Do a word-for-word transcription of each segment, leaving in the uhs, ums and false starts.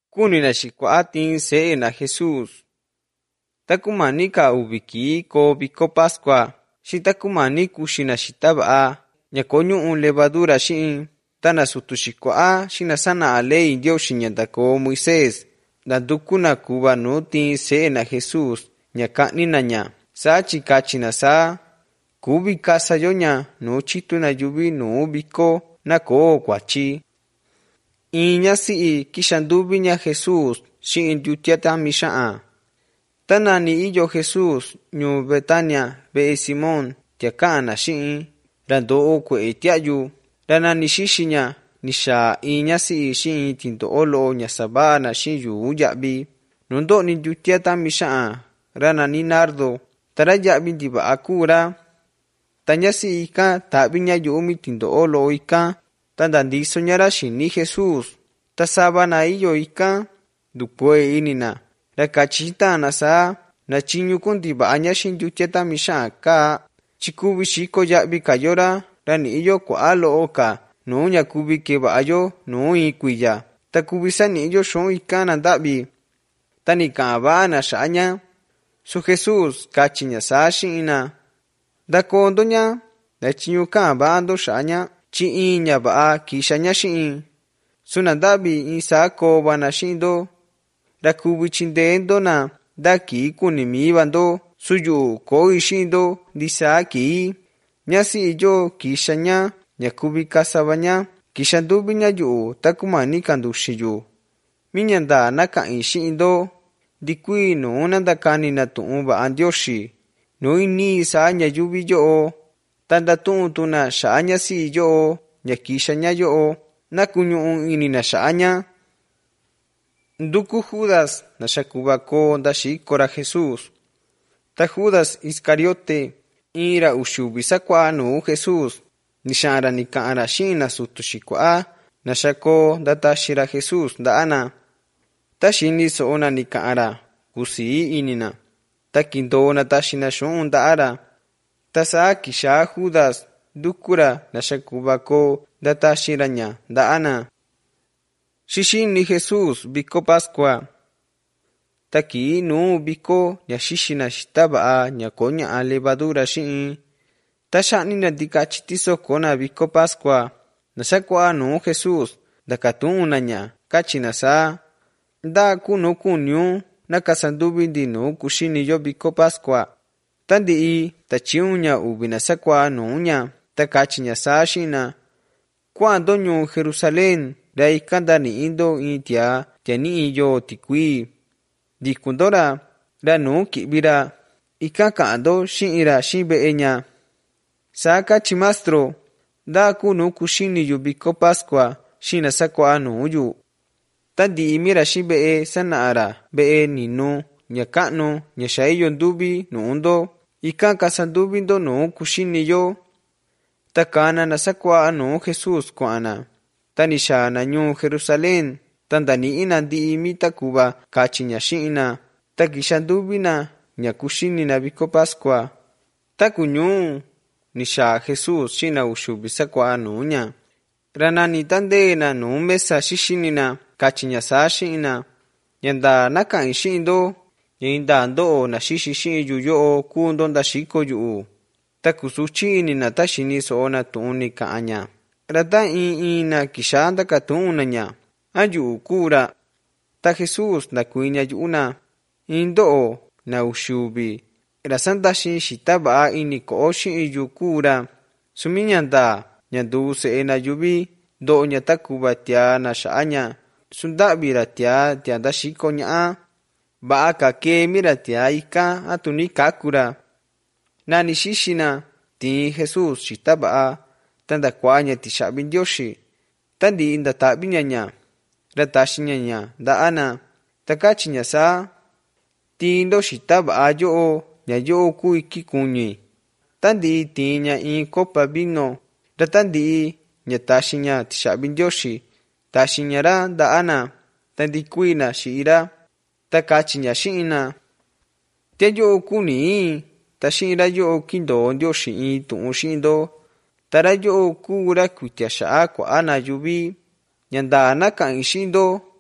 Kuni na xikua'a tiin se'e na Jesus. Takumani ka uvi kii ko viko Pascua, xi takumani kuxi na xita va'a, ña koñu'u levadura xi'in, ta na sutu xikua'a xi na sana'a ley Ndioxi ña ndakoo Moisés, nanduku na kuva nuu tiin se'e na Jesus, ña ka'ni na ña. Saa tyi katyi na saa, kuvi kasa yo ña nuu tyitu na yuvi nuu viko na koo kuatyi. In ñasi'i kixanduvi ña Jesus xi'in ndiutya tami xa'an. Tanani iyo Jesus ñuu Betania ve'e Simón tia ka'an na xi'in, ra ndo'o kue'e tia'yu, ra nani xixi ña ni xaa in ñasi'i xi'in tindo'o lo'o ña sava'a na xi'in yuu ya'vi, nu ndo'ni ndiutya tami xa'an, ra nani nardo, ta ra ya'vi ndiva'a kuu ra. Ta ñasi'i ikan ta'vi ña yu'umi tindo'o lo'o ikan, ta ndandiso ña ra xini Jesus. Ta sava na iyo ikan ndukuee ini na, ra katyi ta'an na saa, na tyiñu kundiva'a ña xi'in ndiutya tami xa'an kaa, tyi kuvi xiko ya'vi ka yo ra, ra ni iyo kua'a lo'o ka nuu ña kuvi keva'a yo nuu in kuiya, ta kuvi sani'i yo xu'un ikan na nda'vi. Ta ni ka'an va'a na xa'a ña. Su Jesus katyi ña saa xi'in na: ―Ndakoo ndo ña, na tyiñu ka'an va'a ndo xa'a ña, tyi in ña va'a kixa ña xi'in. Su na nda'vi in saa koo va na xi'in ndo, ra kuvi tyindee ndo na nda kii kuni mii va ndo, su yu'u koi xi'in ndo ndisaa kii. Ñasi'i yo kixa ña ña kuvi kasa va ña, kixa nduvi ña yu'u takumani kanduxi yu. Miña ndaa na ka'in xi'in ndo, ndikuii nuu na ndakani na tu'un va'a Ndioxi nuu inii saa ña yuvi yo'o, ta ndatu'un tu na xa'a ñasi'i yo'o ña kixa ña yo'o, na kuñu'u ini na xa'a ña. Nduku Judas na xakuva koo nda xiko ra Jesus. Ta Judas Iscariote, in ra uxiuvi sakua'a nuu Jesus, ni xa'an ra ni ka'an ra xi'in na sutu xikua'a na xakoo nda taxi ra Jesus nda'a na. Ta xini so'o na ni ka'an ra, kusii ini na, ta kindoo na taxi na xu'un nda'a ra. Ta saa kixaa Judas nduku ra na xakuva koo nda taxi ra ña nda'a na. Xi xini Jesus viko Pascua. Ta kii nuu viko ña xixi na xita va'a ña koña'a levadura xi'in. Ta xa'ni na ndikatyi tisoko na viko Pascua, na xakua'a nuu Jesus ndakatu'un na ña, katyi na saa: ―¿Ndaa kunu kuniun na kasanduvi ndi nuu kuxini yo viko Pascua? Ta ndi'i ta tyiun ña uvi na sakua'a nuu ña, ta katyi ña saa xi'in na: ―Kua'an ndo ñuu Jerusalén, ra ikan ndani'i ndo in tiaa tiani'i yoo tikuii. Ndikun ndo ra, ra nuu ki'vi ra, ikan ka'an ndo xi'in ra xi'in ve'e ña. Saa katyi Mastro: ―¿Ndaa kunu kuxini yu viko Pascua xi'in na sakua'a nuu yu? Ta ndi'i mi ra xi'in ve'e sana'a ra ve'e ninu ña ka'nu ña xa iyo nduvi nuu ndo, ikan kasanduvi ndo nuu kuxini yo. Ta kana na sakua'a nuu Jesus kua'an na. Ta ni xaa na ñuu Jerusalén, ta ndani'i na ndi'i mi takuva katyi ña xi'in na, ta kixa nduvi na ña kuxini na viko Pascua. Ta kuñuu ni xaa Jesus xi'in na uxiuvi sakua'a nuu ña. Ra nani tandee na nuu mesa xixini na, katyi ña saa xi'in na: ―Ña ndaa na ka'in xi'in ndo, ña indaa ndo'o na xixi xi'in yu yo'o kuu ndo nda xiko yu'u. Ta kusutyi ini na ta xini so'o na tu'un ni ka'an ña. Ra ta in in na kixaa ndakatu'un na ña: ―¿A yu'u kuu ra? Ta Jesus ndakuii ña yu'u na: ―In ndo'o na uxiuvi, ra sandaxin xita va'a ini ko'o xi'in yu kuu ra. Sumi ña ndaa ña nduu se'e na yuvi ndo'o ña takuva tiaa na xa'a ña, sunda'vi ra tiaa tia nda xiko ña'a. Va'a ka kee mi ra tiaa ikan a tu ni kaku ra. Nani xixi na, tiin Jesus xita va'a, ta ndakua'a ña tixa'vi Ndioxi. Ta ndi'i ndata'vi ña ña, ra taxi ña ña nda'a na. Ta katyi ña saa: tiin ndo xita va'a yo'o, ña yo'o kuu iki kuñi. Ta ndi'i tiin ña in copa vino, ra ta ndi'i ña taxi ña tixa'vi Ndioxi, taxi ña ra nda'a na, ta ndikuii na xi'i ra. Ta katyi ña xi'in na: tia yo'o kuu nii, ta xi'in ra yo'o kindoo Ndioxi in tu'un xi'in ndo. Ta ra yo'o kuu ra kuitya xa'a kua'a na yuvi. Ña ndaa na ka'in xi'in ndo,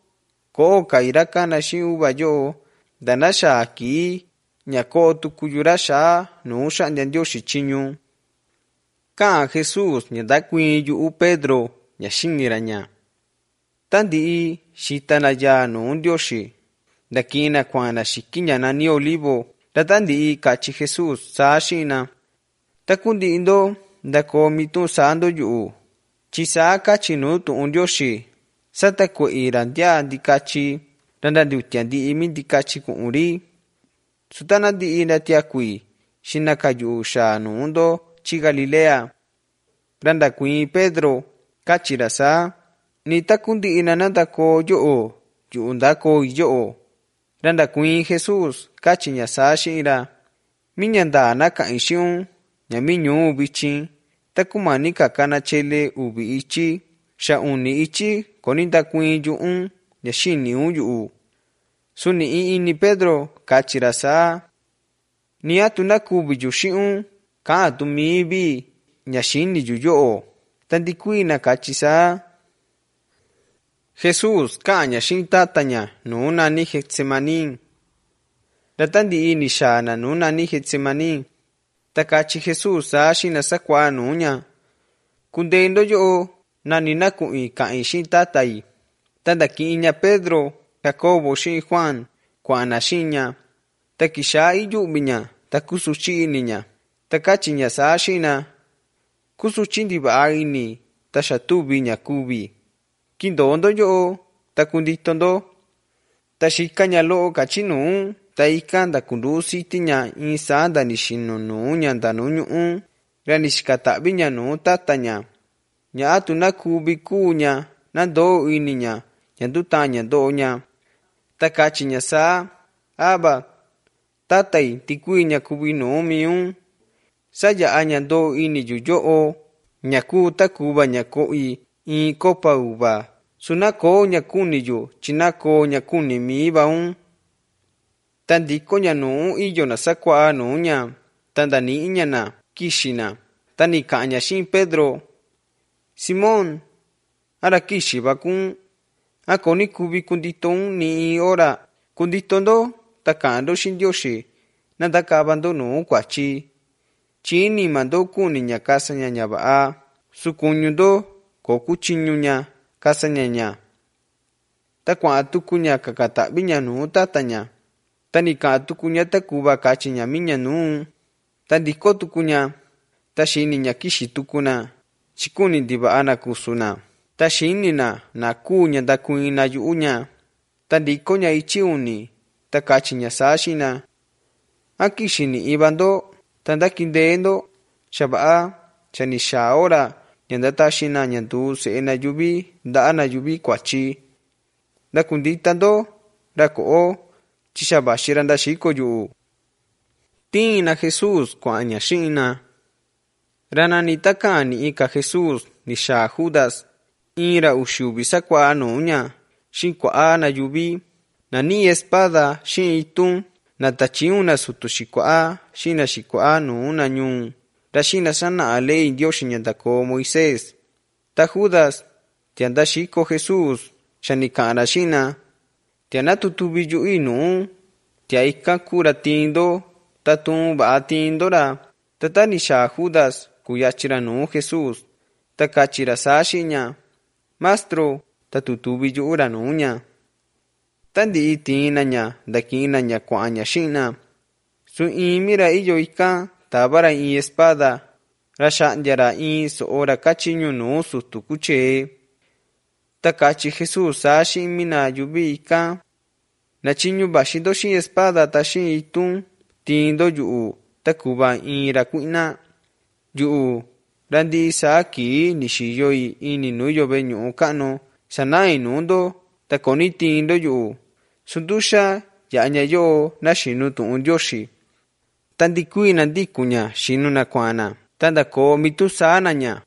ko kaira kana shi uva yo dana sha ki ñako tukuyura sha nu sha ndio shichiñu ka Jesús ñanda kuin yu Pedro ña shiniraña tandi shitana ya nu ndioshi ndakina kwana shikiña nani olivo ratandi kachi Jesús sa shina takundi indo ndako mitu sando yu chisa kachi nu tu ndioshi sata ko irandia ndikachi randa ndiutiandi imi ndikachi kuuri sutana di inatia kui shinaka yu sha nu ndo chi Galilea randa kui Pedro kachira sa ni takundi inananda ko yo yu ndako yo randa kui Jesús kachiña sa shira miñanda naka ishiun ñaminyu bichi takumani kakana chele ubi ichi sha uni ichi koninda kui yu un yashini un yu suni ini Pedro kachira sa ni atuna kubi yu shiun ka tumi bi ñashini yu yo tandikui na kachisa Jesús ka ñashin tataña nuna ni Getsemaní ratandi ini shana nuna ni Getsemaní takachi Jesús sa shina sakwa nuña kundendo yo nani nakui ka ishin tatai tandaki iña Pedro Jacobo shi Juan kwana shiña takisha iyubiña takusuchi niña takachiña sa shina kusuchindi ba ini tashatubi ña kubi kindondo yo takunditondo tashikaña lo kachinu taikanda kundusi tiña insanda nishino nuña ndanuñu ranishkatabiña nu tataña ña atuna kubi kuña nando iniña ñandutaña doña takachiña sa aba tatai tikuiña kubi nu miun saya aña do ini yuyo ñaku takuba ñakoi in copa uva sunako ñakuni yu chinako ñakuni mi baun tandiko ña nu iyo na sakwa nuña tandani iñana kishina tani kaña shin Pedro Simón ara kishi bakun akoni kubi kunditon ni ora kunditondo takando shin Dioshi nadakabando nu kwachi chini mando kuni ña kasa ña ña ba sukuñundo kokuchiñuña kasa ña ña takwa tukuña kakatabiña nu tataña tani ka tukuña takuba kachiña miña nu tandiko tukuña tashini ña kishi tukuna chikuni ndiba ana kusuna tashini na nakuña ndakuina yuña tandiko ña ichiuni takachiña sashina akishini ibando tandakindendo shabaa chanisha ora ñandatashina ñandu seena yubi nda'ana yubi kwachi ndakunditando rako'o chishabashira ndashiko yu tina Jesús kuaña shina ranani takani ika Jesús nisha Judas ira ushubi sakwa nuña shinkwa na yubi nani espada shin itun natachiuna sutushikwa shina shikwa nuna nyun rashina sana alei Dios ñandako Moisés ta Judas tianda shiko Jesús shanikana shina tiana tutubi yu inu tiaika kura tindo tatun ba tindora tatani sha Judas kuyachira nu Jesús takachira sashiña mastro tatutubi yu ura nuña tandi itinaña dakinaña kuaña shina su imira iyo ika tabara in espada rashandiara in soora kachiñu nu sutukuche takachi Jesús sashi mina yubi ika nachiñu bashindo shin espada tashin itun tindo yu takuba in rakuina yu randi saki nishiyoi ini nuyo beñu kano sanai nundo takoni tindo yu sundusha yaña yo nashinu tu Dioshi tandikui nandikuña shinu na kwana tandako mitu sanaña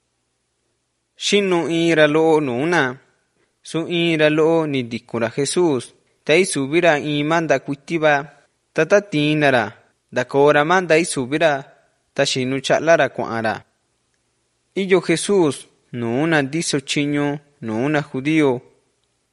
shinu ira lo nuna su ira lo ni dikura Jesús tai subira imanda kuitiba tatatinara dakora manda i subira tashinu chalara kuara iyo Jesús nuna diso chiño nuna judío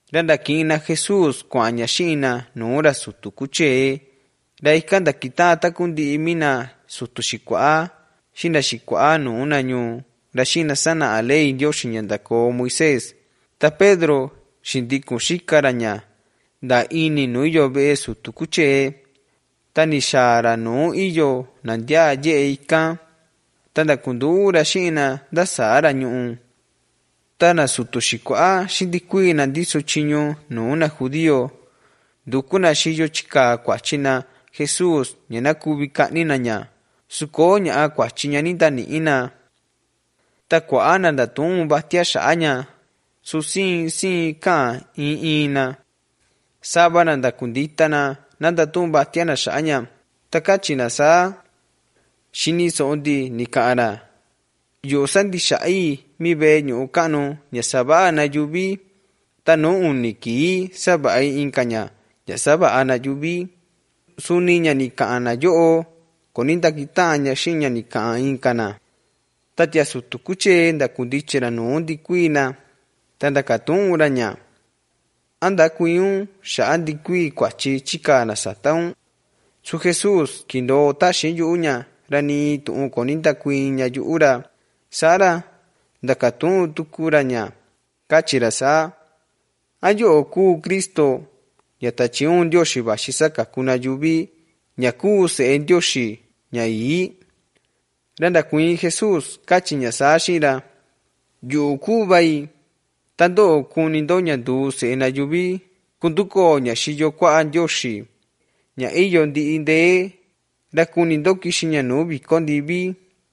ra ndaki'in na Jesús kua'an ña xi'in na nuu ra sutu kutyee, ra ika ndakita'a takundi'i mi na sutu xikua'a xi'in ra xikua'a nuu na ñuu ra xi'in na sana'a ley Ndioxi ña ndakoo Moisés. Ta Pedro xindikun xika ra ña nda ini nuu iyo ve'e sutu kutyee, ta ni xaa ra nuu iyo na ndiaa ye'e ikan, ta ndakundu'u ra xi'in na nda saa ra ñu'u. Ta na sutu xikua'a xi'in tikuii na ndiso tyiñu nuu na judío nduku na xiyo chikaa kuatyi na Jesús ña na kuvi ka'ni na ña, su koo ña'a kuatyi ña ni ntani'i na. Ta kua'a na ndatu'un vatya xa'a ña, su siin siin ka'an iin iin na. Sava na ndakundita na na ndatu'un vatya na xa'a ña, ta katyi na saa: xini so'o ndi ni ka'an ra: yu'u sandixa'i mi ve'e ñu'u ka'nu ña sava'a na yuvi, ta nuu uni kii sava'i inka ña ña sava'a na yuvi. Suni ña ni ka'an na yo'o kuni ndakita'an ña xi'in ña ni ka'an inka na. Ta tia sutu kutyee ndakundityi ra nuu ndikuii na, ta ndakatu'un ra ña: ¿a ndakuiun xa'a ndikuii kuatyi chikaa na sata un? Su Jesús kindoo taxin yu'u ña ra ni tu'un kuni ndakuiin ña yu'u ra. Sa'ra ndakatu'un tuku ra ña, katyi ra saa: ¿a yo'o kuu Kristo ña tatyiun Ndioxi vaxi sakaku na yuvi, ña kuu Se'e Ndioxi ña ii? Ra ndakuiin Jesús katyi ña saa xi'in ra: yu'u kuu vai. Ta ndo'o kuni ndo ña nduu se'e na yuvi kundukoo ña xiyo kua'a Ndioxi ña iyo ndi'i ndee, ra kuni ndo kixi ña nuu viko ndivi.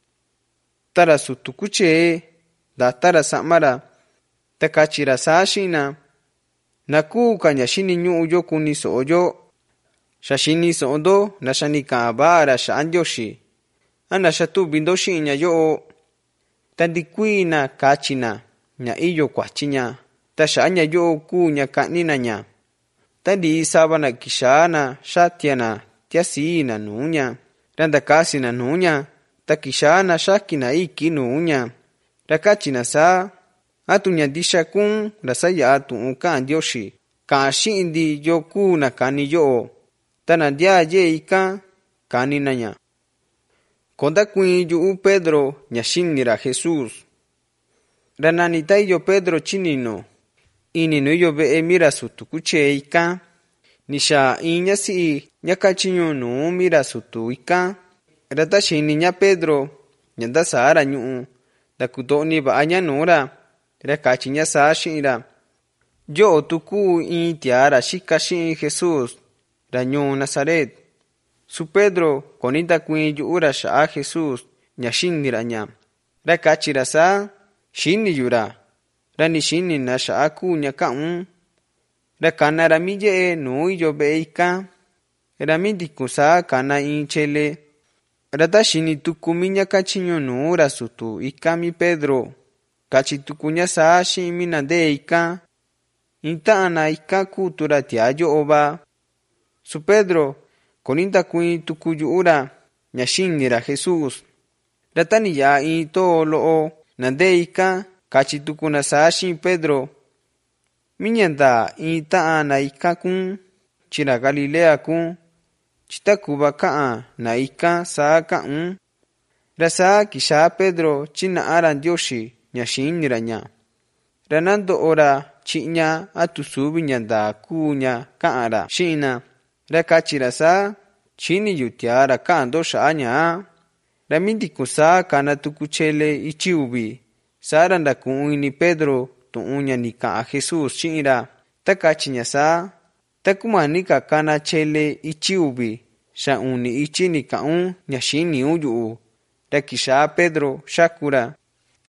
Ta ra sutu kutyee ndata ra sa'ma ra, ta katyi ra saa xi'in na: na kuu ka ña xini ñu'u yo kuni so'o yo. Xa xini so'o ndo naxa ni ka'an va'a ra xa'a Ndioxi, a naxa tuvi ndo xi'in ña yo'o. Ta ndikuii na katyi na ña iyo kuatyi ña, ta xa'a ña yo'o kuu ña ka'ni na ña. Ta ndi'i sava na kixaa na xatya na tiasii na nuu ña, ra ndakasi na nuu ña, ta kixaa na xaki na iki nuu ña. Ra katyi na saa: ¿atu ña ndixa kuun ra saya'a tu'un ka'an Ndioxi? Ka'an xi'in ndi yo kuu na kani yo'o. Ta na ndiaa ye'e ikan kani na ña. Ko ndakuiin yu'u Pedro ña xini ra Jesús. Ra nani ta iyo Pedro tyininu ini nu iyo ve'e mi ra sutu kutyee ikan, ni xaa in ñasi'i ña katyiñu nuu mi ra sutu ikan. Ra ta xini ña Pedro ña nda saa ra ñu'u, ndakuto'ni va'a ña nuu ra, ra katyi ña saa xi'in ra: yo'o tu kuu in tiaa ra xika xi'in Jesús ra ñuu Nazaret. Su Pedro koni ndakuiin yu'u ra xa'a Jesús ña xini ra ña, ra katyi ra saa: xini yu ra, ra ni xini na xa'a kuu ña ka'un. Ra kana ra mi ye'e nuu iyo ve'e ikan, ra mi ndikun saa kana in tyele. Ra ta xini tuku mi ña katyiñu nuu ra sutu ikan mi Pedro, katyi tuku ña saa xi'in mi na ndee ikan: in ta'an na ikan kuu tu ra tiaa yo'o va. Su Pedro koni ndakuiin tuku yu'u ra ña xini ra Jesús. Ra ta ni ya'a in too lo'o na ndee ikan, katyi tuku na saa xi'in Pedro: miña ndaa in ta'an na ikan kuun, tyi ra Galilea kuun, tyi takuva ka'an na ikan saa ka'un. Ra saa kixaa Pedro tyina'a ra Ndioxi ña xini ra ña. Ra nando'o ra tyi'i ña atu suvi ña ndaa kuu ña ka'an ra xi'in na. Ra katyi ra saa: xini yu tiaa ra ka'an ndo xa'a ña. Ra mi ndikun saa kana tuku tyele ityi uvi. Saa ra ndaku'un ini Pedro tu'un ña ni ka'an Jesús xi'in ra, ta katyi ña saa: takumani ka kana tyele ityi uvi, xa uni ityi ni ka'un ña xiniun yu'u. Ra kixaa Pedro xaku ra.